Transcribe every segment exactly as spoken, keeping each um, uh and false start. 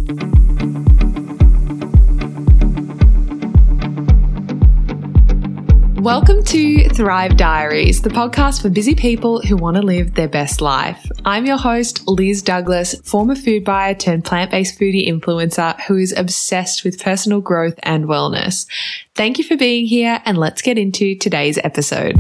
Welcome to Thrive Diaries, the podcast for busy people who want to live their best life. I'm your host, Liz Douglas, former food buyer turned plant-based foodie influencer who is obsessed with personal growth and wellness. Thank you for being here, and let's get into today's episode.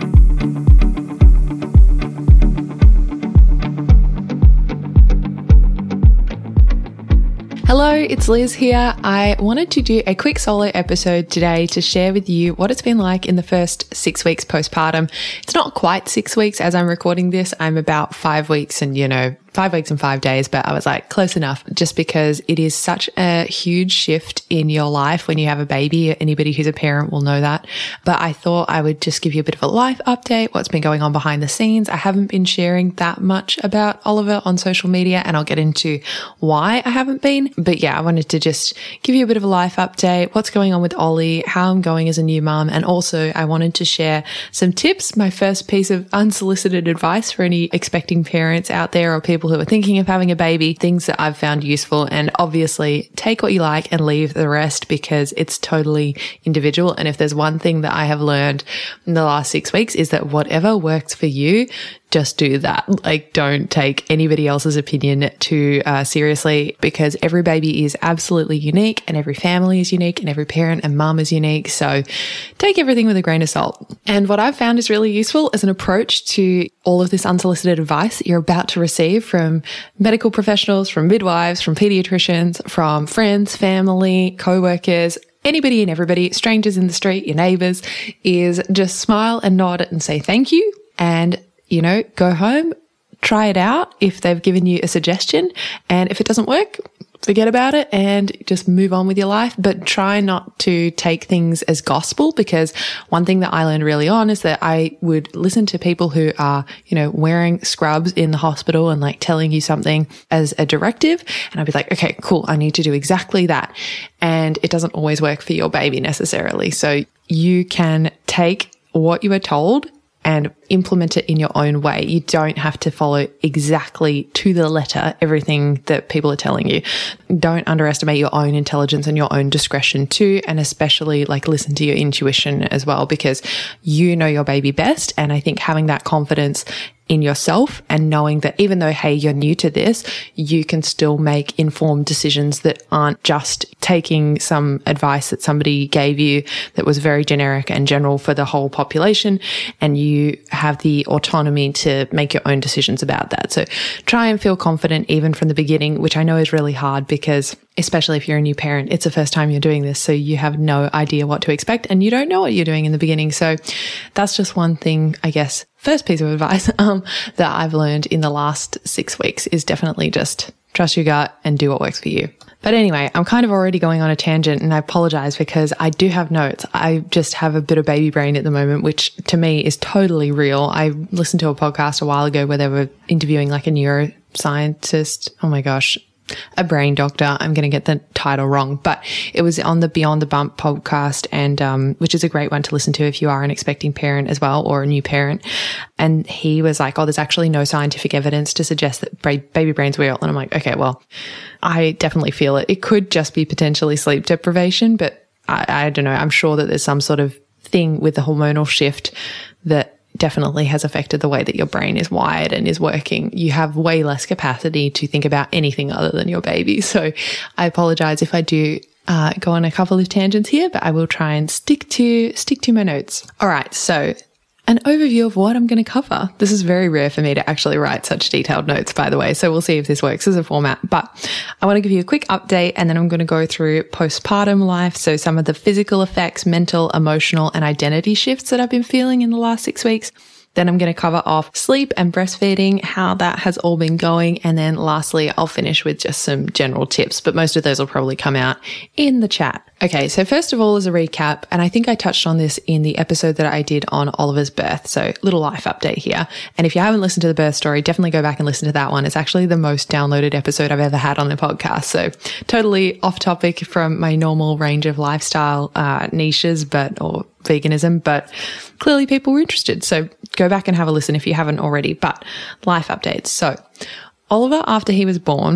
Hello, it's Liz here. I wanted to do a quick solo episode today to share with you what it's been like in the first six weeks postpartum. It's not quite six weeks as I'm recording this. I'm about five weeks and, you know, five weeks and five days, but I was like, close enough, just because it is such a huge shift in your life when you have a baby. Anybody who's a parent will know that. But I thought I would just give you a bit of a life update, what's been going on behind the scenes. I haven't been sharing that much about Oliver on social media, and I'll get into why I haven't been. But yeah, I wanted to just give you a bit of a life update, what's going on with Ollie, how I'm going as a new mum. And also I wanted to share some tips, my first piece of unsolicited advice for any expecting parents out there or people who are thinking of having a baby, things that I've found useful. And obviously take what you like and leave the rest because it's totally individual. And if there's one thing that I have learned in the last six weeks is that whatever works for you, just do that. Like, don't take anybody else's opinion too uh, seriously, because every baby is absolutely unique and every family is unique and every parent and mum is unique. So take everything with a grain of salt. And what I've found is really useful as an approach to all of this unsolicited advice that you're about to receive from medical professionals, from midwives, from pediatricians, from friends, family, co-workers, anybody and everybody, strangers in the street, your neighbors, is just smile and nod and say thank you. And you know, go home, try it out if they've given you a suggestion. And if it doesn't work, forget about it and just move on with your life. But try not to take things as gospel, because one thing that I learned really on is that I would listen to people who are, you know, wearing scrubs in the hospital and like telling you something as a directive. And I'd be like, okay, cool, I need to do exactly that. And it doesn't always work for your baby necessarily. So you can take what you are told and implement it in your own way. You don't have to follow exactly to the letter everything that people are telling you. Don't underestimate your own intelligence and your own discretion too, and especially like listen to your intuition as well, because you know your baby best. And I think having that confidence in yourself and knowing that even though, hey, you're new to this, you can still make informed decisions that aren't just taking some advice that somebody gave you that was very generic and general for the whole population, and you have the autonomy to make your own decisions about that. So try and feel confident even from the beginning, which I know is really hard because especially if you're a new parent, it's the first time you're doing this. So you have no idea what to expect and you don't know what you're doing in the beginning. So that's just one thing, I guess, first piece of advice um, that I've learned in the last six weeks is definitely just trust your gut and do what works for you. But anyway, I'm kind of already going on a tangent and I apologize because I do have notes. I just have a bit of baby brain at the moment, which to me is totally real. I listened to a podcast a while ago where they were interviewing like a neuroscientist. Oh my gosh. A brain doctor. I'm going to get the title wrong, but it was on the Beyond the Bump podcast, and um, which is a great one to listen to if you are an expecting parent as well or a new parent. And he was like, "Oh, there's actually no scientific evidence to suggest that baby brain's real." And I'm like, "Okay, well, I definitely feel it. It could just be potentially sleep deprivation, but I, I don't know. I'm sure that there's some sort of thing with the hormonal shift that definitely has affected the way that your brain is wired and is working. You have way less capacity to think about anything other than your baby." So I apologize if I do uh, go on a couple of tangents here, but I will try and stick to stick to my notes. All right. So an overview of what I'm going to cover. This is very rare for me to actually write such detailed notes, by the way. So we'll see if this works as a format, but I want to give you a quick update and then I'm going to go through postpartum life. So some of the physical effects, mental, emotional, and identity shifts that I've been feeling in the last six weeks. Then I'm going to cover off sleep and breastfeeding, how that has all been going. And then lastly, I'll finish with just some general tips, but most of those will probably come out in the chat. Okay, so first of all, as a recap, and I think I touched on this in the episode that I did on Oliver's birth, so little life update here. And if you haven't listened to the birth story, definitely go back and listen to that one. It's actually the most downloaded episode I've ever had on the podcast. So totally off topic from my normal range of lifestyle uh, niches, but or veganism, but clearly people were interested. So go back and have a listen if you haven't already. But life updates. So Oliver, after he was born,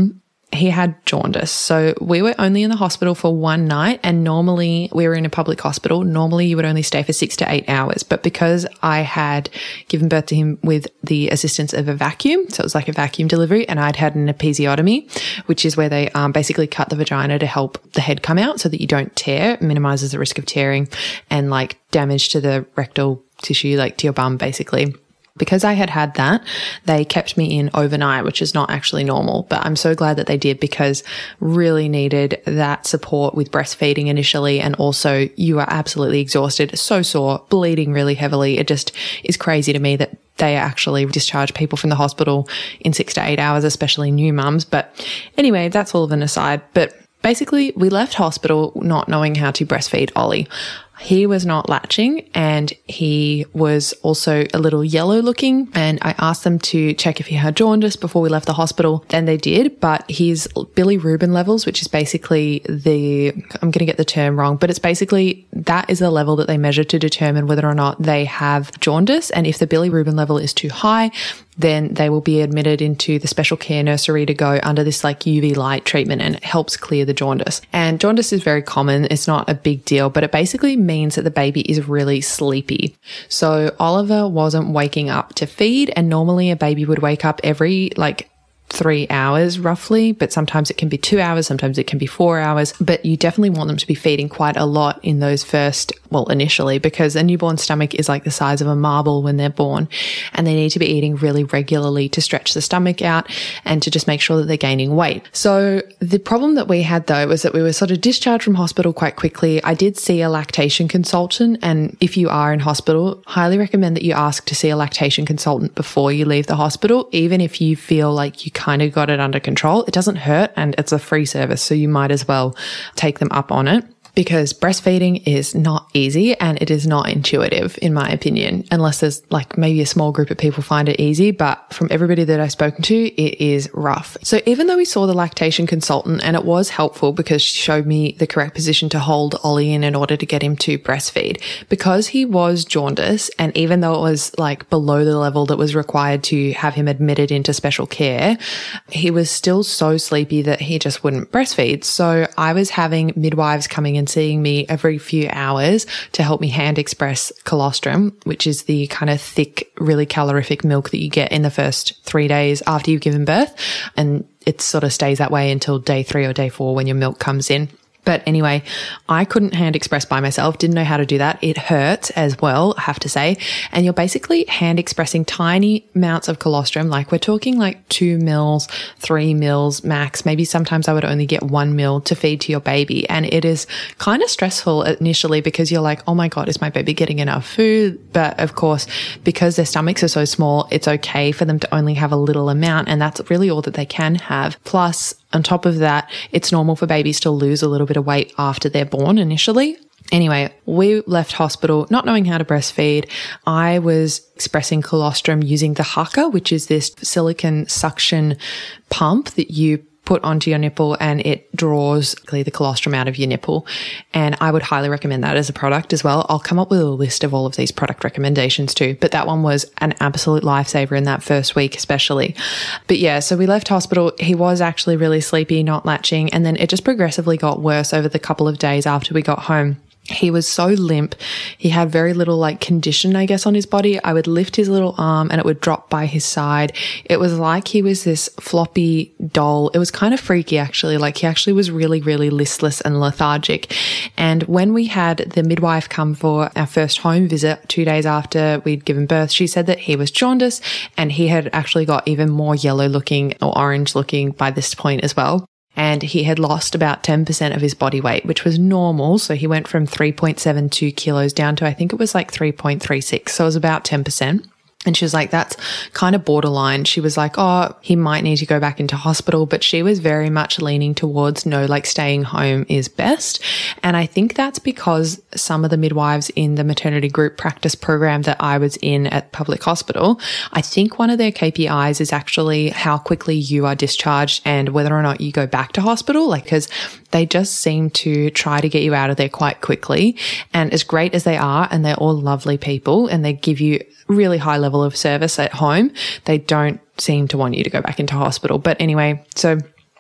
he had jaundice. So we were only in the hospital for one night, and normally we were in a public hospital. Normally you would only stay for six to eight hours. But because I had given birth to him with the assistance of a vacuum, so it was like a vacuum delivery, and I'd had an episiotomy, which is where they um, basically cut the vagina to help the head come out so that you don't tear. It minimizes the risk of tearing and like damage to the rectal tissue, like to your bum, basically. Because I had had that, they kept me in overnight, which is not actually normal, but I'm so glad that they did because really needed that support with breastfeeding initially. And also you are absolutely exhausted, so sore, bleeding really heavily. It just is crazy to me that they actually discharge people from the hospital in six to eight hours, especially new mums. But anyway, that's all of an aside. But basically we left hospital not knowing how to breastfeed Ollie. He was not latching and he was also a little yellow looking, and I asked them to check if he had jaundice before we left the hospital. Then they did, but his bilirubin levels, which is basically the, I'm going to get the term wrong, but it's basically that is the level that they measure to determine whether or not they have jaundice. And if the bilirubin level is too high, then they will be admitted into the special care nursery to go under this like U V light treatment, and it helps clear the jaundice. And jaundice is very common. It's not a big deal, but it basically means that the baby is really sleepy. So Oliver wasn't waking up to feed, and normally a baby would wake up every like three hours roughly, but sometimes it can be two hours, sometimes it can be four hours, but you definitely want them to be feeding quite a lot in those first, well, initially, because a newborn stomach is like the size of a marble when they're born, and they need to be eating really regularly to stretch the stomach out and to just make sure that they're gaining weight. So the problem that we had though was that we were sort of discharged from hospital quite quickly. I did see a lactation consultant, and if you are in hospital, highly recommend that you ask to see a lactation consultant before you leave the hospital, even if you feel like you kind of got it under control. It doesn't hurt and it's a free service, so you might as well take them up on it. Because breastfeeding is not easy and it is not intuitive, in my opinion, unless there's like maybe a small group of people find it easy. But from everybody that I've spoken to, it is rough. So even though we saw the lactation consultant, and it was helpful because she showed me the correct position to hold Ollie in in order to get him to breastfeed, because he was jaundice, and even though it was like below the level that was required to have him admitted into special care, he was still so sleepy that he just wouldn't breastfeed. So I was having midwives coming in seeing me every few hours to help me hand express colostrum, which is the kind of thick, really calorific milk that you get in the first three days after you've given birth. And it sort of stays that way until day three or day four when your milk comes in. But anyway, I couldn't hand express by myself, didn't know how to do that. It hurts as well, I have to say. And you're basically hand expressing tiny amounts of colostrum. Like we're talking like two mils, three mils max. Maybe sometimes I would only get one mil to feed to your baby. And it is kind of stressful initially because you're like, oh my God, is my baby getting enough food? But of course, because their stomachs are so small, it's okay for them to only have a little amount. And that's really all that they can have. Plus, on top of that, it's normal for babies to lose a little bit of weight after they're born initially. Anyway, we left hospital not knowing how to breastfeed. I was expressing colostrum using the Haakaa, which is this silicone suction pump that you put onto your nipple and it draws the colostrum out of your nipple. And I would highly recommend that as a product as well. I'll come up with a list of all of these product recommendations too, but that one was an absolute lifesaver in that first week especially. But yeah, so we left hospital. He was actually really sleepy, not latching, and then it just progressively got worse over the couple of days after we got home. He was so limp. He had very little like condition, I guess, on his body. I would lift his little arm and it would drop by his side. It was like he was this floppy doll. It was kind of freaky, actually. Like he actually was really, really listless and lethargic. And when we had the midwife come for our first home visit two days after we'd given birth, she said that he was jaundice and he had actually got even more yellow looking or orange looking by this point as well. And he had lost about ten percent of his body weight, which was normal. So he went from three point seven two kilos down to, I think it was like three point three six. So it was about ten percent. And she was like, that's kind of borderline. She was like, oh, he might need to go back into hospital. But she was very much leaning towards no, like staying home is best. And I think that's because some of the midwives in the maternity group practice program that I was in at public hospital, I think one of their K P Is is actually how quickly you are discharged and whether or not you go back to hospital. Like, because they just seem to try to get you out of there quite quickly. And as great as they are, and they're all lovely people and they give you really high level of service at home, they don't seem to want you to go back into hospital. But anyway, so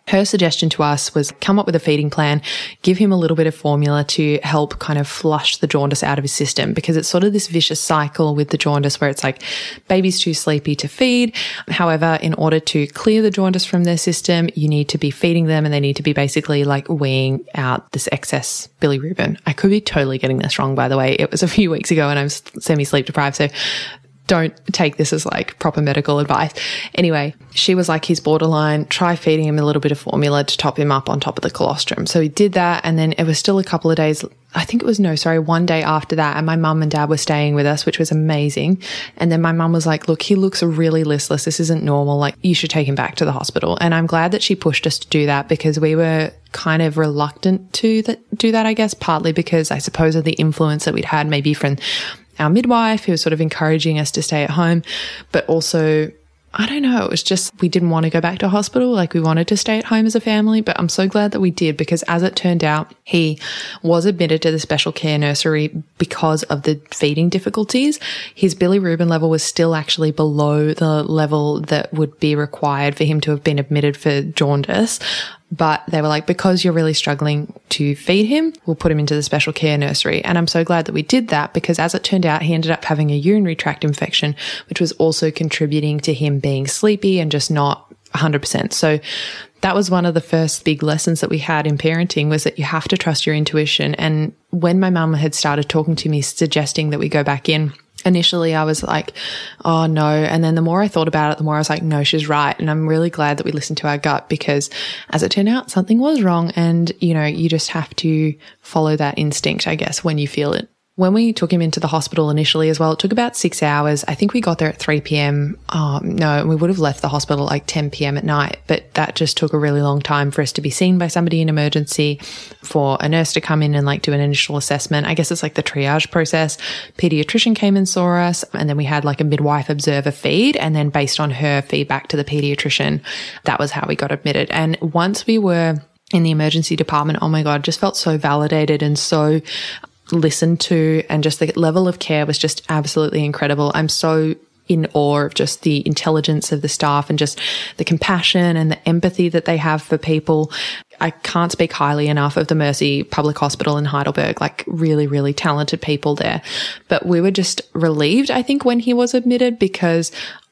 Her suggestion to us was come up with a feeding plan, give him a little bit of formula to help kind of flush the jaundice out of his system, because it's sort of this vicious cycle with the jaundice where it's like baby's too sleepy to feed. However, in order to clear the jaundice from their system, you need to be feeding them and they need to be basically like weeing out this excess bilirubin. I could be totally getting this wrong, by the way. It was a few weeks ago and I'm semi-sleep deprived, so don't take this as like proper medical advice. Anyway, she was like, he's borderline, try feeding him a little bit of formula to top him up on top of the colostrum. So he did that. And then it was still a couple of days, I think it was no, sorry, one day after that. And my mum and dad were staying with us, which was amazing. And then my mum was like, look, he looks really listless. This isn't normal. Like, you should take him back to the hospital. And I'm glad that she pushed us to do that, because we were kind of reluctant to that, do that, I guess, partly because I suppose of the influence that we'd had maybe from our midwife, who was sort of encouraging us to stay at home, but also, I don't know, it was just, we didn't want to go back to hospital. Like, we wanted to stay at home as a family, but I'm so glad that we did, because as it turned out, he was admitted to the special care nursery because of the feeding difficulties. His bilirubin level was still actually below the level that would be required for him to have been admitted for jaundice. But they were like, because you're really struggling to feed him, we'll put him into the special care nursery. And I'm so glad that we did that, because as it turned out, he ended up having a urinary tract infection, which was also contributing to him being sleepy and just not one hundred percent. So that was one of the first big lessons that we had in parenting, was that you have to trust your intuition. And when my mum had started talking to me, suggesting that we go back in, initially I was like, oh no. And then the more I thought about it, the more I was like, no, she's right. And I'm really glad that we listened to our gut, because as it turned out, something was wrong. And, you know, you just have to follow that instinct, I guess, when you feel it. When we took him into the hospital initially as well, it took about six hours. I think we got there at three p.m. Um, no, we would have left the hospital at like ten p.m. at night, but that just took a really long time for us to be seen by somebody in emergency, for a nurse to come in and like do an initial assessment. I guess it's like the triage process. Pediatrician came and saw us, and then we had like a midwife observer feed. And then based on her feedback to the pediatrician, that was how we got admitted. And once we were in the emergency department, oh my God, just felt so validated and so listened to, and just the level of care was just absolutely incredible. I'm so in awe of just the intelligence of the staff and just the compassion and the empathy that they have for people. I can't speak highly enough of the Mercy Public Hospital in Heidelberg, like really, really talented people there. But we were just relieved, I think, when he was admitted, because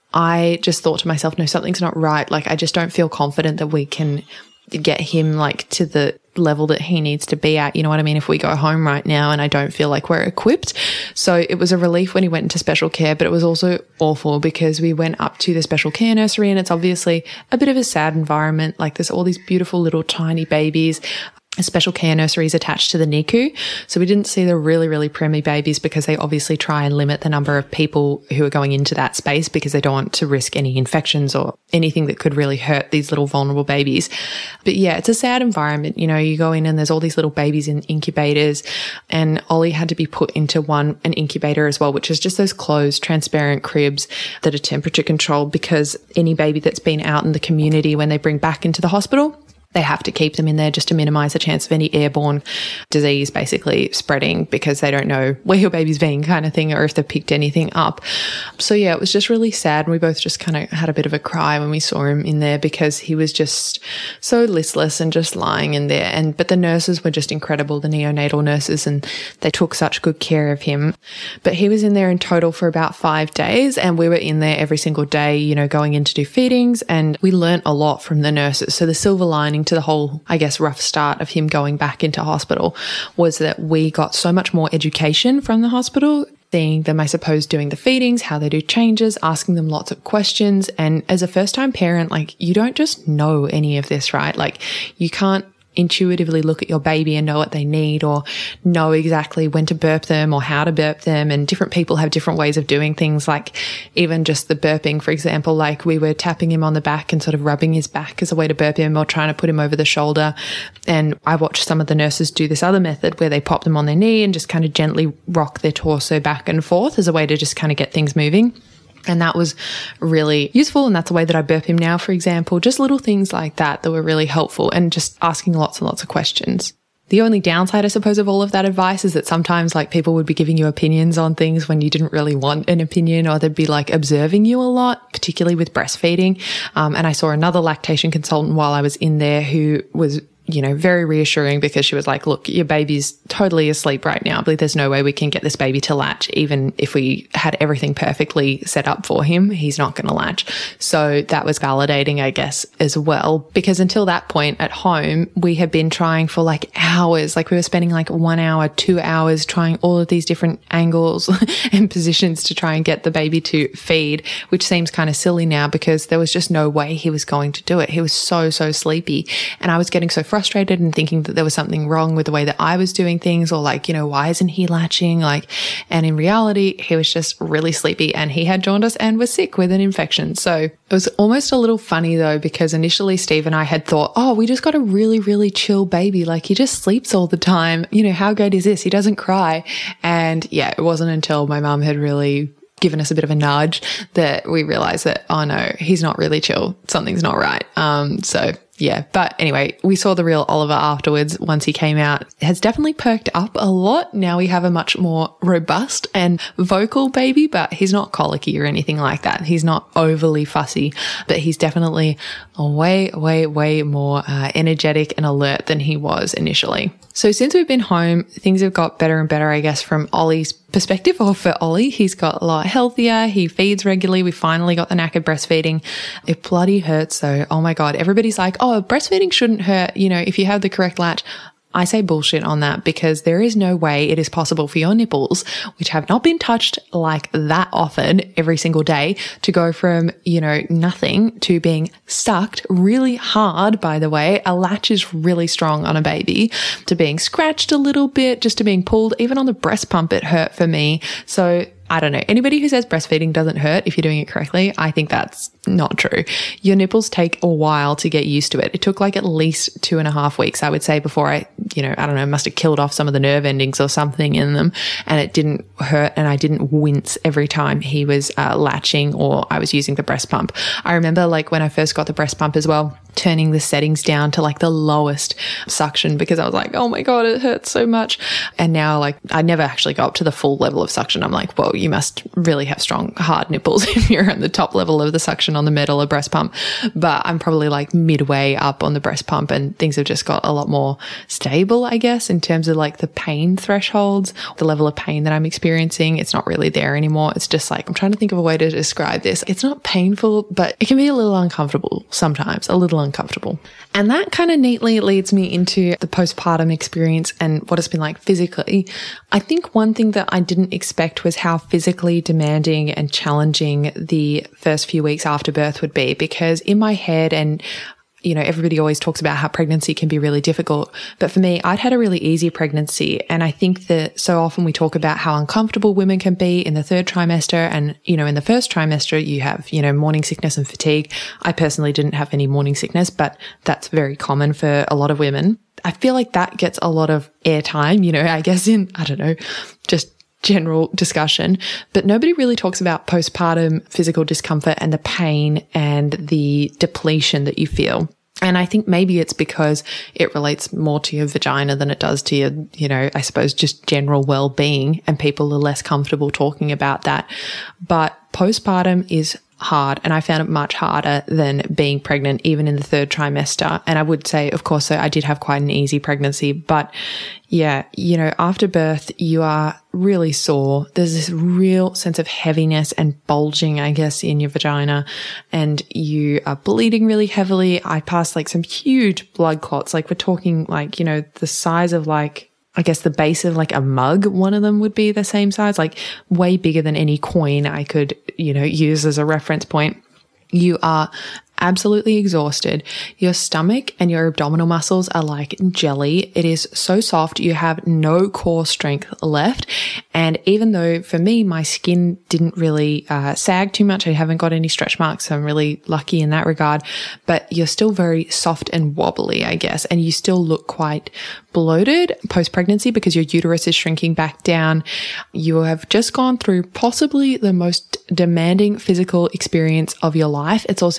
I just thought to myself, no, something's not right. Like, I just don't feel confident that we can get him like to the level that he needs to be at. You know what I mean? If we go home right now and I don't feel like we're equipped. So it was a relief when he went into special care, but it was also awful because we went up to the special care nursery and it's obviously a bit of a sad environment. Like, there's all these beautiful little tiny babies. A special care nursery is attached to the N I C U. So we didn't see the really, really preemie babies, because they obviously try and limit the number of people who are going into that space, because they don't want to risk any infections or anything that could really hurt these little vulnerable babies. But yeah, it's a sad environment. You know, you go in and there's all these little babies in incubators, and Ollie had to be put into one, an incubator as well, which is just those closed, transparent cribs that are temperature controlled, because any baby that's been out in the community, when they bring back into the hospital, they have to keep them in there just to minimize the chance of any airborne disease basically spreading, because they don't know where your baby's been, kind of thing, or if they've picked anything up. So yeah, it was just really sad. And we both just kind of had a bit of a cry when we saw him in there, because he was just so listless and just lying in there. And, but the nurses were just incredible, the neonatal nurses, and they took such good care of him. But he was in there in total for about five days and we were in there every single day, you know, going in to do feedings, and we learnt a lot from the nurses. So the silver lining to the whole, I guess, rough start of him going back into hospital was that we got so much more education from the hospital, seeing them, I suppose, doing the feedings, how they do changes, asking them lots of questions. And as a first-time parent, like, you don't just know any of this, right? Like, you can't intuitively look at your baby and know what they need, or know exactly when to burp them or how to burp them. And different people have different ways of doing things, like even just the burping, for example. Like, we were tapping him on the back and sort of rubbing his back as a way to burp him, or trying to put him over the shoulder. And I watched some of the nurses do this other method where they pop them on their knee and just kind of gently rock their torso back and forth as a way to just kind of get things moving. And that was really useful. And that's the way that I burp him now, for example. Just little things like that that were really helpful, and just asking lots and lots of questions. The only downside, I suppose, of all of that advice is that sometimes like people would be giving you opinions on things when you didn't really want an opinion, or they'd be like observing you a lot, particularly with breastfeeding. Um, and I saw another lactation consultant while I was in there who was, you know, very reassuring, because she was like, look, your baby's totally asleep right now. But there's no way we can get this baby to latch. Even if we had everything perfectly set up for him, he's not going to latch. So that was validating, I guess, as well, because until that point at home, we had been trying for like hours, like we were spending like one hour, two hours trying all of these different angles and positions to try and get the baby to feed, which seems kind of silly now because there was just no way he was going to do it. He was so, so sleepy. And I was getting so frustrated and thinking that there was something wrong with the way that I was doing things, or like, you know, why isn't he latching? Like, and in reality, he was just really sleepy and he had jaundice and was sick with an infection. So it was almost a little funny though, because initially Steve and I had thought, oh, we just got a really, really chill baby. Like he just sleeps all the time. You know, how great is this? He doesn't cry. And yeah, it wasn't until my mum had really given us a bit of a nudge that we realized that, oh no, he's not really chill. Something's not right. Um, so yeah. But anyway, we saw the real Oliver afterwards once he came out. It has definitely perked up a lot. Now we have a much more robust and vocal baby, but he's not colicky or anything like that. He's not overly fussy, but he's definitely way, way, way more uh, energetic and alert than he was initially. So since we've been home, things have got better and better, I guess, from Ollie's perspective, or for Ollie. He's got a lot healthier. He feeds regularly. We finally got the knack of breastfeeding. It bloody hurts though. Oh my God. Everybody's like, oh, breastfeeding shouldn't hurt, you know, if you have the correct latch. I say bullshit on that, because there is no way it is possible for your nipples, which have not been touched like that often every single day, to go from, you know, nothing to being sucked really hard, by the way. A latch is really strong on a baby, to being scratched a little bit, just to being pulled. Even on the breast pump, it hurt for me. So I don't know. Anybody who says breastfeeding doesn't hurt if you're doing it correctly, I think that's not true. Your nipples take a while to get used to it. It took like at least two and a half weeks, I would say, before I, you know, I don't know, must have killed off some of the nerve endings or something in them, and it didn't hurt and I didn't wince every time he was uh, latching or I was using the breast pump. I remember like when I first got the breast pump as well, turning the settings down to like the lowest suction, because I was like, oh my God, it hurts so much. And now like I never actually go up to the full level of suction. I'm like, well, you must really have strong, hard nipples if you're on the top level of the suction on the metal or breast pump. But I'm probably like midway up on the breast pump, and things have just got a lot more stable, I guess, in terms of like the pain thresholds, the level of pain that I'm experiencing. It's not really there anymore. It's just like, I'm trying to think of a way to describe this. It's not painful, but it can be a little uncomfortable sometimes, a little uncomfortable. And that kind of neatly leads me into the postpartum experience and what it's been like physically. I think one thing that I didn't expect was how physically demanding and challenging the first few weeks after birth would be, because in my head, and you know, everybody always talks about how pregnancy can be really difficult. But for me, I'd had a really easy pregnancy. And I think that so often we talk about how uncomfortable women can be in the third trimester. And, you know, in the first trimester, you have, you know, morning sickness and fatigue. I personally didn't have any morning sickness, but that's very common for a lot of women. I feel like that gets a lot of airtime, you know, I guess in, I don't know, just general discussion, but nobody really talks about postpartum physical discomfort and the pain and the depletion that you feel. And I think maybe it's because it relates more to your vagina than it does to your, you know, I suppose just general well-being, and people are less comfortable talking about that. But postpartum is hard, and I found it much harder than being pregnant, even in the third trimester. And I would say, of course, so I did have quite an easy pregnancy, but yeah, you know, after birth, you are really sore. There's this real sense of heaviness and bulging, I guess, in your vagina, and you are bleeding really heavily. I passed like some huge blood clots. Like we're talking like, you know, the size of like, I guess the base of like a mug, one of them would be the same size, like way bigger than any coin I could, you know, use as a reference point. You are absolutely exhausted. Your stomach and your abdominal muscles are like jelly. It is so soft. You have no core strength left. And even though for me, my skin didn't really uh, sag too much, I haven't got any stretch marks, so I'm really lucky in that regard, but you're still very soft and wobbly, I guess. And you still look quite bloated post-pregnancy because your uterus is shrinking back down. You have just gone through possibly the most demanding physical experience of your life. It's also like this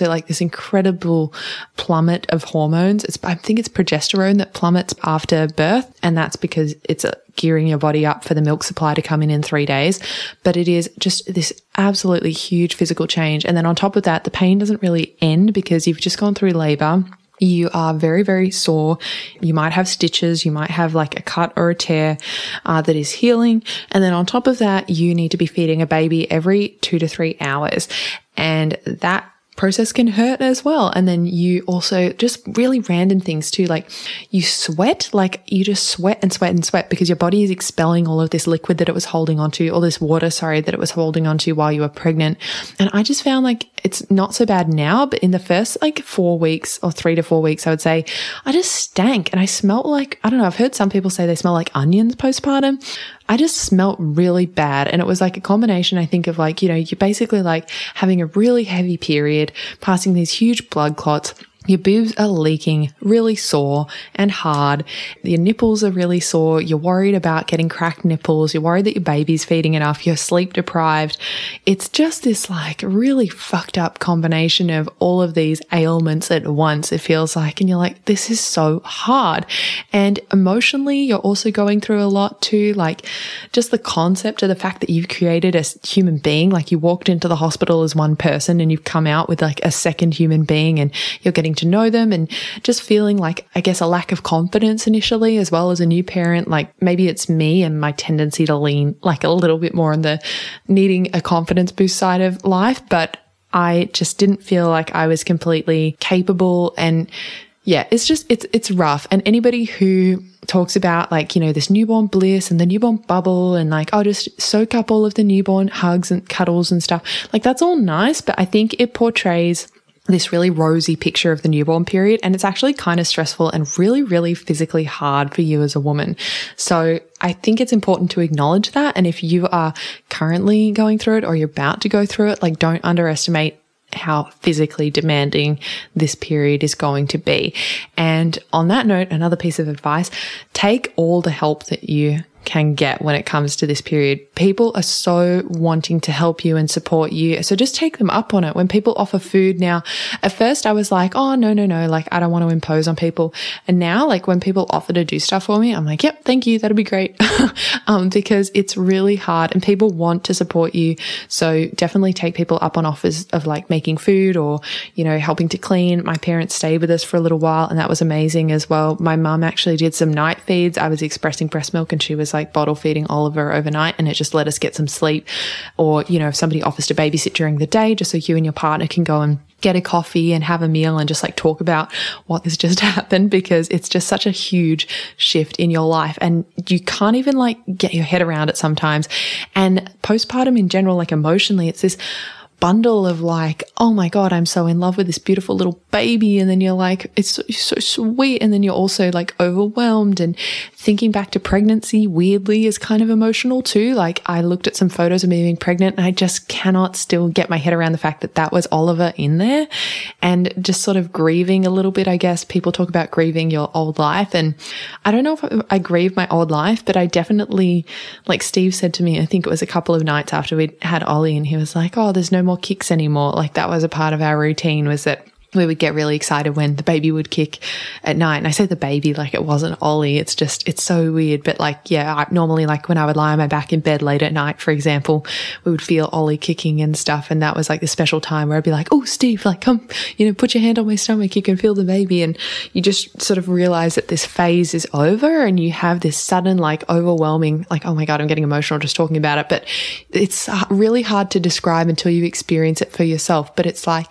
incredible plummet of hormones. It's, I think it's progesterone that plummets after birth. And that's because it's a, gearing your body up for the milk supply to come in in three days. But it is just this absolutely huge physical change. And then on top of that, the pain doesn't really end because you've just gone through labor. You are very, very sore. You might have stitches. You might have like a cut or a tear uh, that is healing. And then on top of that, you need to be feeding a baby every two to three hours. And that process can hurt as well. And then you also just really random things too. Like you sweat, like you just sweat and sweat and sweat because your body is expelling all of this liquid that it was holding onto, all this water, sorry, that it was holding onto while you were pregnant. And I just found like it's not so bad now, but in the first like four weeks or three to four weeks, I would say I just stank and I smelled like, I don't know, I've heard some people say they smell like onions postpartum. I just smelt really bad. And it was like a combination, I think, of like, you know, you're basically like having a really heavy period, passing these huge blood clots. Your boobs are leaking, really sore and hard. Your nipples are really sore. You're worried about getting cracked nipples. You're worried that your baby's feeding enough. You're sleep deprived. It's just this like really fucked up combination of all of these ailments at once, it feels like. And you're like, this is so hard. And emotionally, you're also going through a lot too. Like just the concept of the fact that you've created a human being, like you walked into the hospital as one person and you've come out with like a second human being and you're getting to know them, and just feeling like, I guess, a lack of confidence initially, as well as a new parent. Like maybe it's me and my tendency to lean like a little bit more on the needing a confidence boost side of life, but I just didn't feel like I was completely capable. And yeah, it's just, it's, it's rough. And anybody who talks about like, you know, this newborn bliss and the newborn bubble and like, oh, just soak up all of the newborn hugs and cuddles and stuff, like that's all nice, but I think it portrays this really rosy picture of the newborn period. And it's actually kind of stressful and really, really physically hard for you as a woman. So I think it's important to acknowledge that. And if you are currently going through it or you're about to go through it, like don't underestimate how physically demanding this period is going to be. And on that note, another piece of advice, take all the help that you can get when it comes to this period. People are so wanting to help you and support you. So just take them up on it. When people offer food now, at first I was like, oh, no, no, no, like I don't want to impose on people. And now like when people offer to do stuff for me, I'm like, yep, thank you. That'll be great. um, because it's really hard and people want to support you. So definitely take people up on offers of like making food or, you know, helping to clean. My parents stayed with us for a little while and that was amazing as well. My mum actually did some night feeds. I was expressing breast milk and she was like bottle feeding Oliver overnight, and it just let us get some sleep. Or, you know, if somebody offers to babysit during the day, just so you and your partner can go and get a coffee and have a meal and just like talk about what has just happened, because it's just such a huge shift in your life and you can't even like get your head around it sometimes. And postpartum in general, like emotionally, it's this bundle of like, oh my God, I'm so in love with this beautiful little baby. And then you're like, it's so, so sweet. And then you're also like overwhelmed, and thinking back to pregnancy weirdly is kind of emotional too. Like I looked at some photos of me being pregnant and I just cannot still get my head around the fact that that was Oliver in there, and just sort of grieving a little bit. I guess people talk about grieving your old life, and I don't know if I grieve my old life, but I definitely, like Steve said to me, I think it was a couple of nights after we'd had Ollie, and he was like, oh, there's no more kicks anymore. Like that was a part of our routine, was that we would get really excited when the baby would kick at night. And I say the baby like it wasn't Ollie. It's just, it's so weird. But like, yeah, I, normally like when I would lie on my back in bed late at night, for example, we would feel Ollie kicking and stuff. And that was like the special time where I'd be like, oh, Steve, like come, you know, put your hand on my stomach. You can feel the baby. And you just sort of realize that this phase is over and you have this sudden, like overwhelming, like, oh my God, I'm getting emotional just talking about it. But it's really hard to describe until you experience it for yourself. But it's like,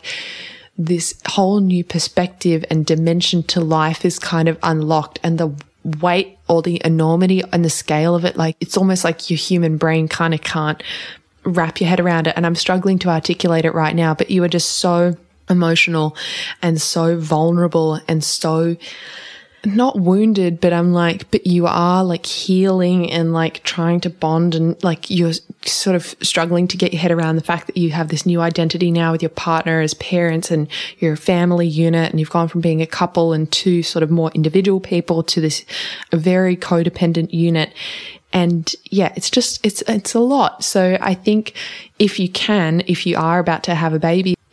this whole new perspective and dimension to life is kind of unlocked, and the weight or the enormity and the scale of it, like it's almost like your human brain kind of can't wrap your head around it. And I'm struggling to articulate it right now, but you are just so emotional and so vulnerable and so not wounded, but I'm like, but you are like healing and like trying to bond, and like you're sort of struggling to get your head around the fact that you have this new identity now with your partner as parents, and you're a family unit, and you've gone from being a couple and two sort of more individual people to this very codependent unit. And yeah, it's just, it's, it's a lot. So I think if you can, if you are about to have a baby,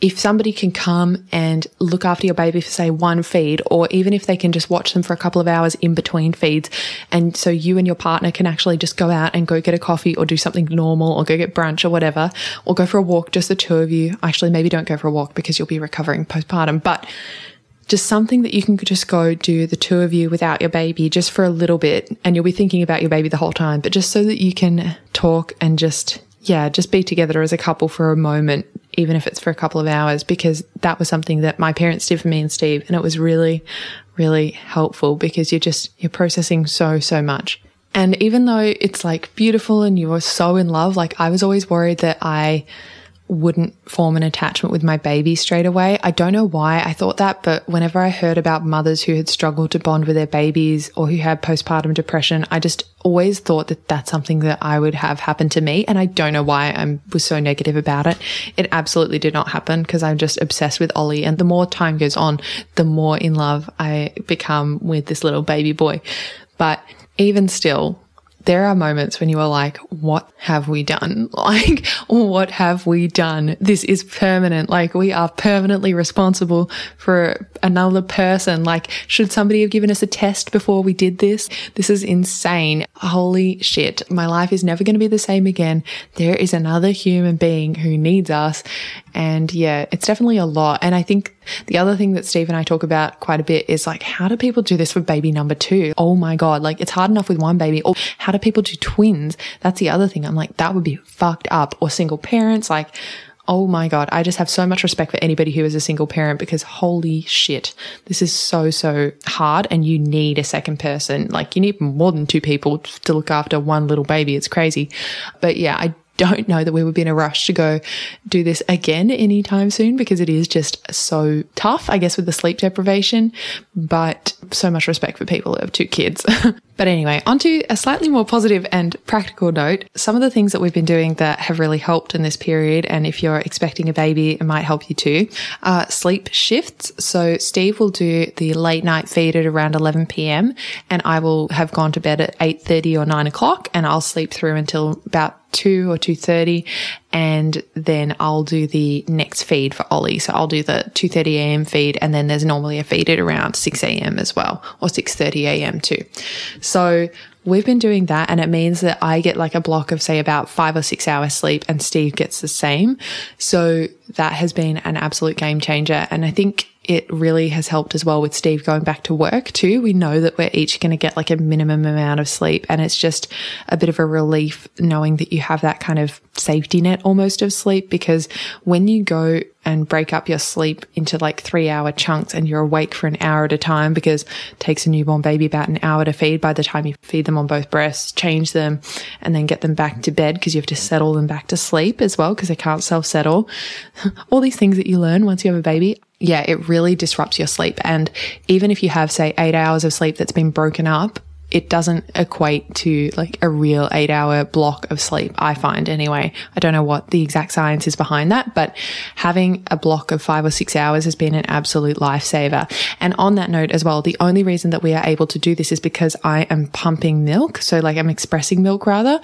if somebody can come and look after your baby for, say, one feed, or even if they can just watch them for a couple of hours in between feeds, and so you and your partner can actually just go out and go get a coffee or do something normal or go get brunch or whatever, or go for a walk, just the two of you. Actually, maybe don't go for a walk because you'll be recovering postpartum, but just something that you can just go do, the two of you without your baby, just for a little bit, and you'll be thinking about your baby the whole time, but just so that you can talk and just, yeah, just be together as a couple for a moment, even if it's for a couple of hours, because that was something that my parents did for me and Steve. And it was really, really helpful because you're just, you're processing so, so much. And even though it's like beautiful and you are so in love, like I was always worried that I wouldn't form an attachment with my baby straight away. I don't know why I thought that, but whenever I heard about mothers who had struggled to bond with their babies or who had postpartum depression, I just always thought that that's something that I would have happen to me. And I don't know why I was so negative about it. It absolutely did not happen because I'm just obsessed with Ollie. And the more time goes on, the more in love I become with this little baby boy. But even still, there are moments when you are like, what have we done? Like, what have we done? This is permanent. Like, we are permanently responsible for another person. Like, should somebody have given us a test before we did this? This is insane. Holy shit. My life is never going to be the same again. There is another human being who needs us. And yeah, it's definitely a lot. And I think the other thing that Steve and I talk about quite a bit is like, how do people do this for baby number two? Oh my God. Like, it's hard enough with one baby. Or how do people do twins? That's the other thing. I'm like, that would be fucked up. Or single parents. Like, oh my God. I just have so much respect for anybody who is a single parent because holy shit, this is so, so hard. And you need a second person. Like, you need more than two people to look after one little baby. It's crazy. But yeah, I don't know that we would be in a rush to go do this again anytime soon because it is just so tough, I guess, with the sleep deprivation, but so much respect for people who have two kids. But anyway, onto a slightly more positive and practical note. Some of the things that we've been doing that have really helped in this period, and if you're expecting a baby, it might help you too, are sleep shifts. So Steve will do the late night feed at around eleven p.m. and I will have gone to bed at eight thirty or nine o'clock and I'll sleep through until about two or two thirty, and then I'll do the next feed for Ollie. So I'll do the two thirty a.m. feed, and then there's normally a feed at around six a.m. as well, or six thirty a.m. too. So we've been doing that, and it means that I get like a block of, say, about five or six hours sleep, and Steve gets the same. So that has been an absolute game changer. And I think it really has helped as well with Steve going back to work too. We know that we're each going to get like a minimum amount of sleep, and it's just a bit of a relief knowing that you have that kind of safety net almost of sleep, because when you go and break up your sleep into like three hour chunks and you're awake for an hour at a time, because it takes a newborn baby about an hour to feed by the time you feed them on both breasts, change them, and then get them back to bed because you have to settle them back to sleep as well because they can't self-settle. All these things that you learn once you have a baby. Yeah, it really disrupts your sleep. And even if you have, say, eight hours of sleep that's been broken up, it doesn't equate to like a real eight hour block of sleep, I find anyway. I don't know what the exact science is behind that, but having a block of five or six hours has been an absolute lifesaver. And on that note as well, the only reason that we are able to do this is because I am pumping milk. So like I'm expressing milk rather.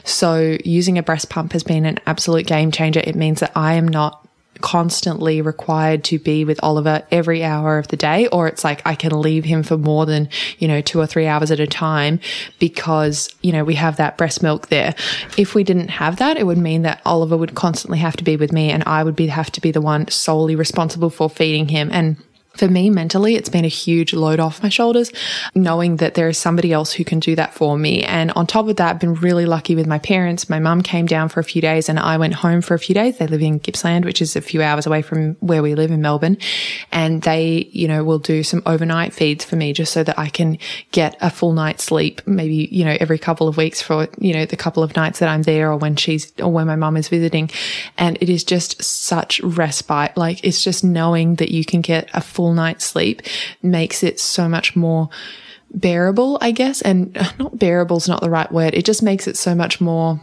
So using a breast pump has been an absolute game changer. It means that I am not constantly required to be with Oliver every hour of the day, or it's like I can leave him for more than, you know, two or three hours at a time because, you know, we have that breast milk there. If we didn't have that, it would mean that Oliver would constantly have to be with me and I would be have to be the one solely responsible for feeding him. And for me, mentally, it's been a huge load off my shoulders, knowing that there is somebody else who can do that for me. And on top of that, I've been really lucky with my parents. My mum came down for a few days and I went home for a few days. They live in Gippsland, which is a few hours away from where we live in Melbourne. And they, you know, will do some overnight feeds for me just so that I can get a full night's sleep, maybe, you know, every couple of weeks for, you know, the couple of nights that I'm there or when she's, or when my mum is visiting. And it is just such respite. Like, it's just knowing that you can get a full night's sleep makes it so much more bearable, I guess. And not bearable is not the right word. It just makes it so much more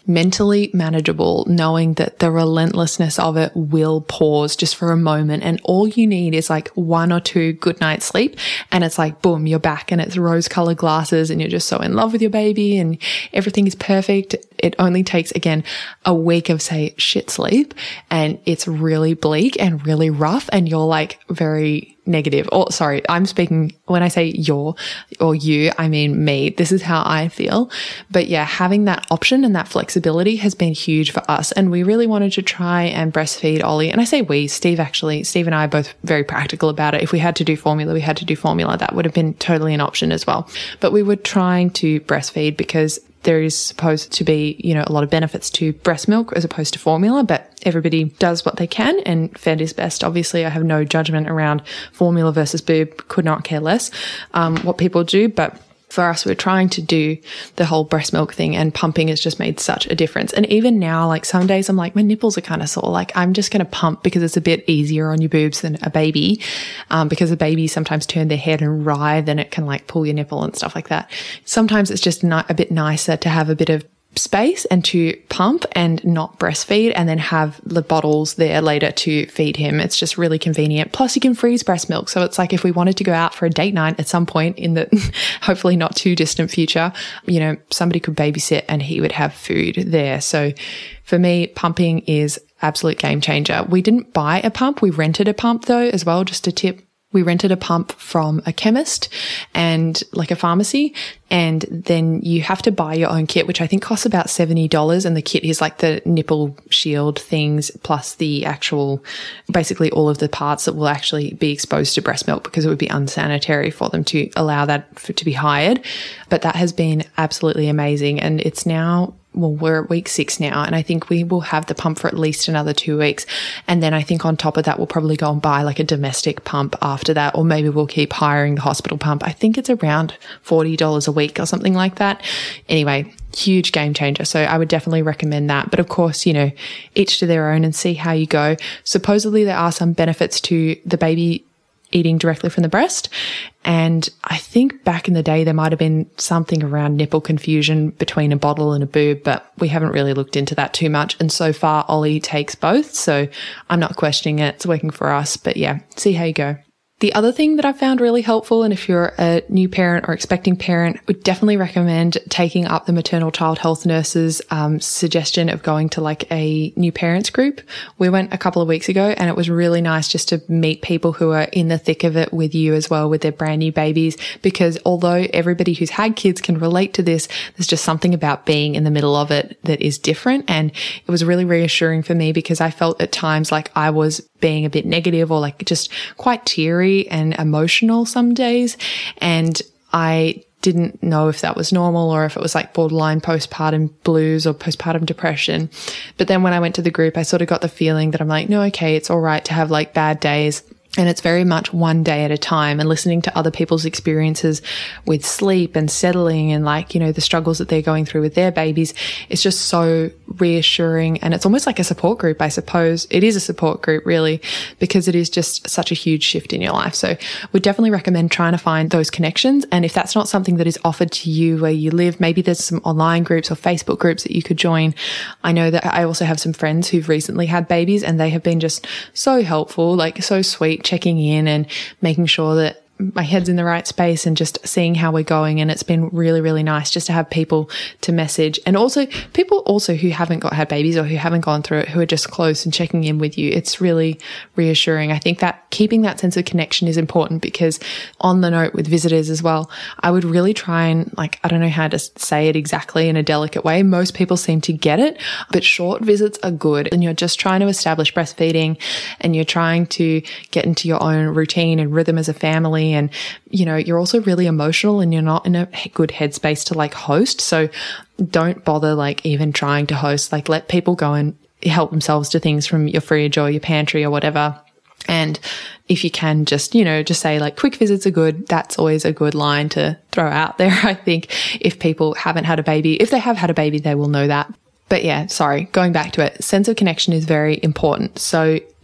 mentally manageable, knowing that the relentlessness of it will pause just for a moment. And all you need is like one or two good nights sleep. And it's like, boom, you're back and it's rose colored glasses and you're just so in love with your baby and everything is perfect. It only takes, again, a week of, say, shit sleep and it's really bleak and really rough and you're like very negative. Or sorry, I'm speaking, when I say you're or you, I mean me. This is how I feel. But yeah, having that option and that flexibility has been huge for us. And we really wanted to try and breastfeed Ollie. And I say we, Steve actually, Steve and I are both very practical about it. If we had to do formula, we had to do formula. That would have been totally an option as well. But we were trying to breastfeed because there is supposed to be, you know, a lot of benefits to breast milk as opposed to formula, but everybody does what they can and fed is best. Obviously, I have no judgment around formula versus boob, could not care less um, what people do, but for us, we're trying to do the whole breast milk thing and pumping has just made such a difference. And even now, like some days I'm like, my nipples are kind of sore. Like I'm just going to pump because it's a bit easier on your boobs than a baby. Um, because a baby sometimes turn their head and writhe and it can like pull your nipple and stuff like that. Sometimes it's just ni- a bit nicer to have a bit of space and to pump and not breastfeed and then have the bottles there later to feed him. It's just really convenient. Plus you can freeze breast milk. So it's like if we wanted to go out for a date night at some point in the hopefully not too distant future, you know, somebody could babysit and he would have food there. So for me, pumping is absolute game changer. We didn't buy a pump. We rented a pump though as well, just a tip. We rented a pump from a chemist and like a pharmacy, and then you have to buy your own kit, which I think costs about seventy dollars. And the kit is like the nipple shield things plus the actual, basically all of the parts that will actually be exposed to breast milk because it would be unsanitary for them to allow that for, to be hired. But that has been absolutely amazing. And it's now, well, we're at week six now, and I think we will have the pump for at least another two weeks. And then I think on top of that, we'll probably go and buy like a domestic pump after that, or maybe we'll keep hiring the hospital pump. I think it's around forty dollars a week or something like that. Anyway, huge game changer. So I would definitely recommend that. But of course, you know, each to their own and see how you go. Supposedly there are some benefits to the baby eating directly from the breast. And I think back in the day, there might have been something around nipple confusion between a bottle and a boob, but we haven't really looked into that too much. And so far, Ollie takes both. So I'm not questioning it. It's working for us. But yeah, see how you go. The other thing that I found really helpful, and if you're a new parent or expecting parent, would definitely recommend taking up the maternal child health nurse's um, suggestion of going to like a new parents group. We went a couple of weeks ago and it was really nice just to meet people who are in the thick of it with you as well with their brand new babies, because although everybody who's had kids can relate to this, there's just something about being in the middle of it that is different. And it was really reassuring for me because I felt at times like I was being a bit negative or like just quite teary and emotional some days. And I didn't know if that was normal or if it was like borderline postpartum blues or postpartum depression. But then when I went to the group, I sort of got the feeling that I'm like, no, okay, it's all right to have like bad days. And it's very much one day at a time, and listening to other people's experiences with sleep and settling and like, you know, the struggles that they're going through with their babies. It's just so reassuring. And it's almost like a support group, I suppose. It is a support group really, because it is just such a huge shift in your life. So we definitely recommend trying to find those connections. And if that's not something that is offered to you where you live, maybe there's some online groups or Facebook groups that you could join. I know that I also have some friends who've recently had babies and they have been just so helpful, like so sweet, checking in and making sure that my head's in the right space and just seeing how we're going. And it's been really, really nice just to have people to message, and also people also who haven't got had babies or who haven't gone through it, who are just close and checking in with you. It's really reassuring. I think that keeping that sense of connection is important, because on the note with visitors as well, I would really try and like, I don't know how to say it exactly in a delicate way. Most people seem to get it, but short visits are good. And you're just trying to establish breastfeeding and you're trying to get into your own routine and rhythm as a family. And, you know, you're also really emotional and you're not in a good headspace to like host. So don't bother like even trying to host, like let people go and help themselves to things from your fridge or your pantry or whatever. And if you can just, you know, just say like quick visits are good. That's always a good line to throw out there. I think if people haven't had a baby, if they have had a baby, they will know that. But yeah, sorry, going back to it, sense of connection is very important. So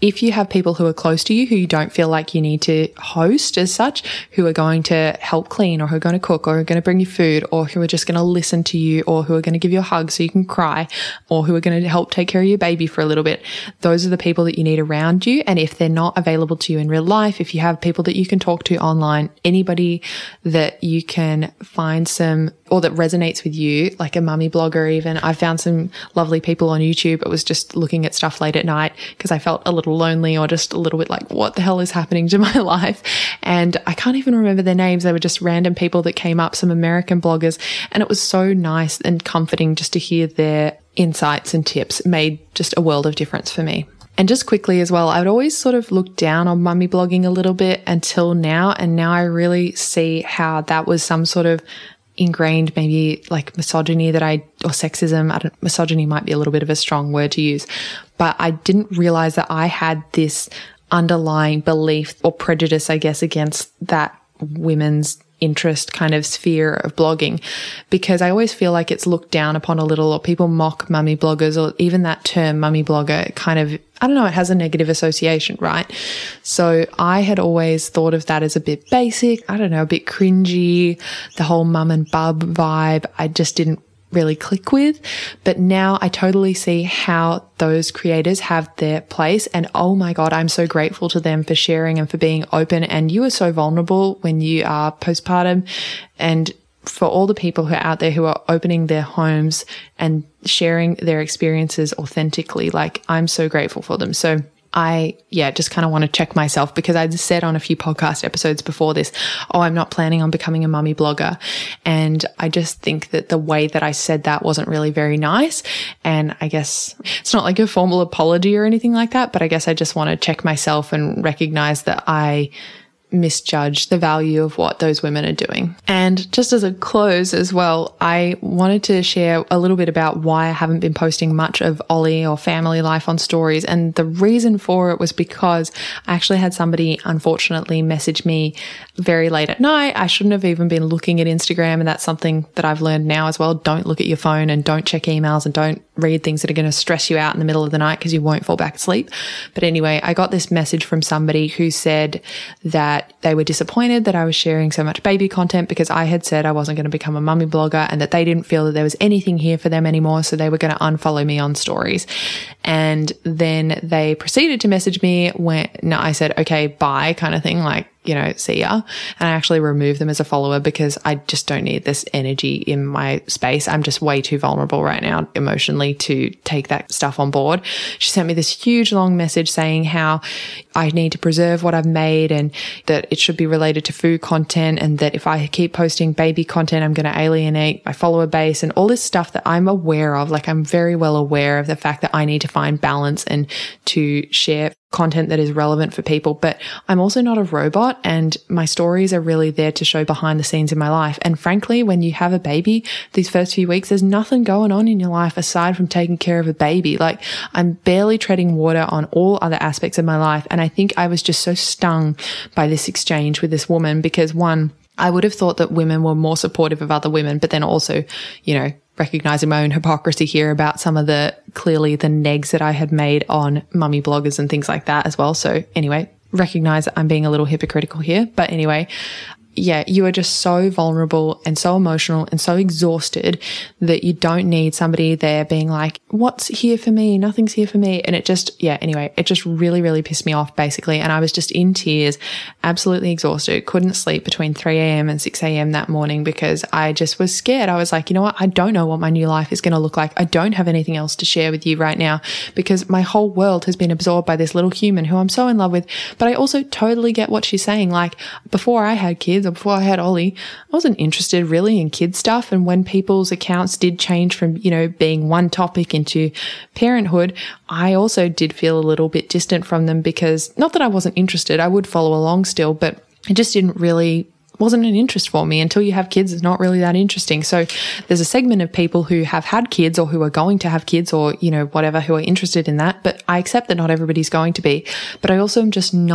if you have people who are close to you who you don't feel like you need to host as such, who are going to help clean or who are going to cook or who are going to bring you food or who are just going to listen to you or who are going to give you a hug so you can cry or who are going to help take care of your baby for a little bit, those are the people that you need around you. And if they're not available to you in real life, if you have people that you can talk to online, anybody that you can find some or that resonates with you, like a mummy blogger even. I found some lovely people on YouTube. It was just looking at stuff late at night because I felt a little lonely or just a little bit like, what the hell is happening to my life? And I can't even remember their names. They were just random people that came up, some American bloggers. And it was so nice and comforting just to hear their insights and tips. It made just a world of difference for me. And just quickly as well, I'd always sort of looked down on mummy blogging a little bit until now. And now I really see how that was some sort of ingrained maybe like misogyny that I, or sexism. I don't, misogyny might be a little bit of a strong word to use, but I didn't realize that I had this underlying belief or prejudice, I guess, against that women's interest kind of sphere of blogging, because I always feel like it's looked down upon a little, or people mock mummy bloggers, or even that term mummy blogger kind of, I don't know, it has a negative association, right? So I had always thought of that as a bit basic, I don't know, a bit cringy, the whole mum and bub vibe. I just didn't really click with. But now I totally see how those creators have their place. And oh my God, I'm so grateful to them for sharing and for being open. And you are so vulnerable when you are postpartum. And for all the people who are out there who are opening their homes and sharing their experiences authentically, like I'm so grateful for them. So I, yeah, just kind of want to check myself, because I'd said on a few podcast episodes before this, oh, I'm not planning on becoming a mummy blogger. And I just think that the way that I said that wasn't really very nice. And I guess it's not like a formal apology or anything like that, but I guess I just want to check myself and recognize that I misjudge the value of what those women are doing. And just as a close as well, I wanted to share a little bit about why I haven't been posting much of Ollie or family life on stories. And the reason for it was because I actually had somebody unfortunately message me very late at night. I shouldn't have even been looking at Instagram. And that's something that I've learned now as well. Don't look at your phone and don't check emails and don't read things that are going to stress you out in the middle of the night because you won't fall back asleep. But anyway, I got this message from somebody who said that they were disappointed that I was sharing so much baby content because I had said I wasn't going to become a mummy blogger, and that they didn't feel that there was anything here for them anymore. So they were going to unfollow me on stories. And then they proceeded to message me when no, I said, okay, bye kind of thing, like, you know, see ya. And I actually removed them as a follower because I just don't need this energy in my space. I'm just way too vulnerable right now emotionally to take that stuff on board. She sent me this huge long message saying how I need to preserve what I've made and that it should be related to food content, and that if I keep posting baby content, I'm going to alienate my follower base and all this stuff that I'm aware of. Like, I'm very well aware of the fact that I need to find balance and to share content that is relevant for people. But I'm also not a robot, and my stories are really there to show behind the scenes in my life. And frankly, when you have a baby, these first few weeks, there's nothing going on in your life aside from taking care of a baby. Like, I'm barely treading water on all other aspects of my life. And I think I was just so stung by this exchange with this woman because, one, I would have thought that women were more supportive of other women, but then also, you know, recognizing my own hypocrisy here about some of the, clearly the negs that I had made on mummy bloggers and things like that as well. So anyway, recognize that I'm being a little hypocritical here. But anyway, yeah, you are just so vulnerable and so emotional and so exhausted that you don't need somebody there being like, what's here for me? Nothing's here for me. And it just, yeah, anyway, it just really, really pissed me off basically. And I was just in tears, absolutely exhausted, couldn't sleep between three a.m. and six a.m. that morning because I just was scared. I was like, you know what? I don't know what my new life is going to look like. I don't have anything else to share with you right now because my whole world has been absorbed by this little human who I'm so in love with. But I also totally get what she's saying. Like, before I had kids, or before I had Ollie, I wasn't interested really in kid stuff. And when people's accounts did change from, you know, being one topic into parenthood, I also did feel a little bit distant from them because, not that I wasn't interested, I would follow along still, but it just didn't really wasn't an interest for me. Until you have kids, it's not really that interesting. So there's a segment of people who have had kids or who are going to have kids or, you know, whatever, who are interested in that. But I accept that not everybody's going to be. But I also am just not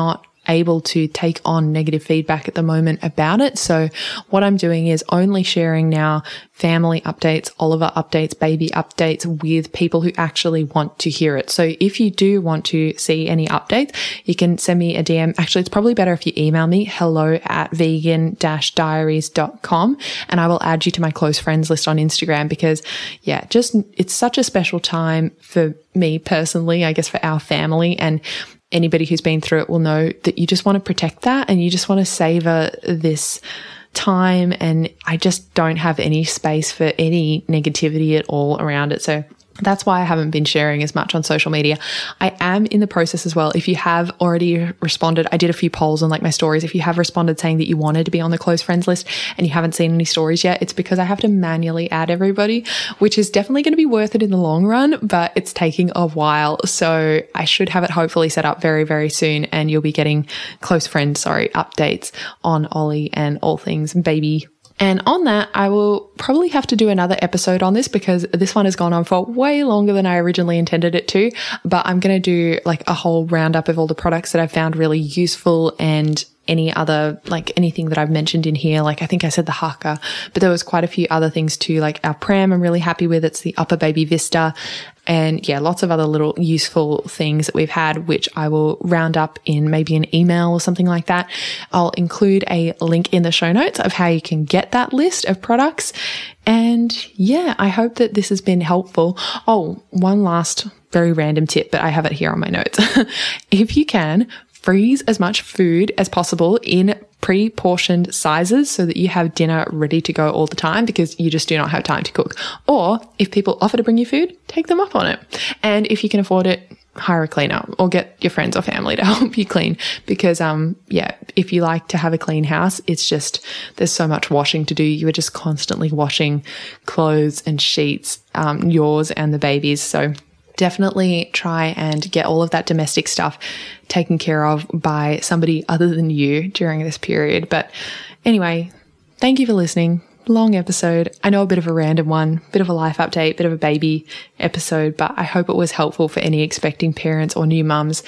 able to take on negative feedback at the moment about it. So what I'm doing is only sharing now family updates, Oliver updates, baby updates with people who actually want to hear it. So if you do want to see any updates, you can send me a D M. Actually, it's probably better if you email me, hello at vegan dash diaries dot com, and I will add you to my close friends list on Instagram because yeah, just it's such a special time for me personally, I guess for our family, and anybody who's been through it will know that you just want to protect that and you just want to savor this time. And I just don't have any space for any negativity at all around it. So that's why I haven't been sharing as much on social media. I am in the process as well. If you have already responded, I did a few polls on like my stories. If you have responded saying that you wanted to be on the close friends list and you haven't seen any stories yet, it's because I have to manually add everybody, which is definitely going to be worth it in the long run, but it's taking a while. So I should have it hopefully set up very, very soon. And you'll be getting close friends, sorry, updates on Ollie and all things baby. And on that, I will probably have to do another episode on this because this one has gone on for way longer than I originally intended it to. But I'm going to do like a whole roundup of all the products that I've found really useful and any other, like anything that I've mentioned in here. Like I think I said the Haka, but there was quite a few other things too. Like our pram I'm really happy with. It's the Upper Baby Vista. And yeah, lots of other little useful things that we've had, which I will round up in maybe an email or something like that. I'll include a link in the show notes of how you can get that list of products. And yeah, I hope that this has been helpful. Oh, one last very random tip, but I have it here on my notes. If you can, freeze as much food as possible in pre-portioned sizes so that you have dinner ready to go all the time because you just do not have time to cook. Or if people offer to bring you food, take them up on it. And if you can afford it, hire a cleaner or get your friends or family to help you clean because, um, yeah, if you like to have a clean house, it's just, there's so much washing to do. You are just constantly washing clothes and sheets, um, yours and the baby's. So definitely try and get all of that domestic stuff taken care of by somebody other than you during this period. But anyway, thank you for listening. Long episode. I know a bit of a random one, bit of a life update, bit of a baby episode, but I hope it was helpful for any expecting parents or new mums.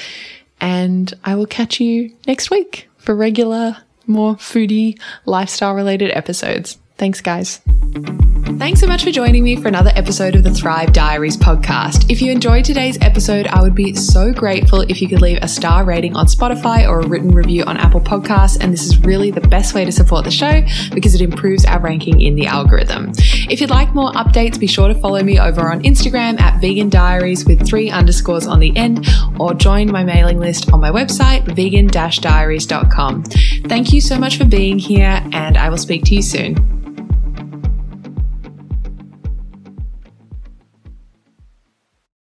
And I will catch you next week for regular, more foodie, lifestyle related episodes. Thanks, guys. Thanks so much for joining me for another episode of the Thrive Diaries podcast. If you enjoyed today's episode, I would be so grateful if you could leave a star rating on Spotify or a written review on Apple Podcasts. And this is really the best way to support the show because it improves our ranking in the algorithm. If you'd like more updates, be sure to follow me over on Instagram at Vegan Diaries with three underscores on the end, or join my mailing list on my website, vegan dash diaries dot com. Thank you so much for being here, and I will speak to you soon.